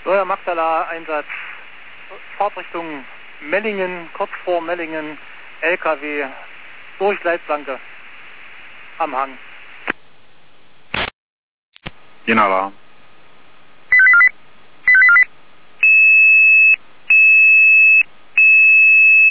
Neuer Magdala-Einsatz, Fahrtrichtung Mellingen, kurz vor Mellingen, LKW durch Leitplanke am Hang. Jena war.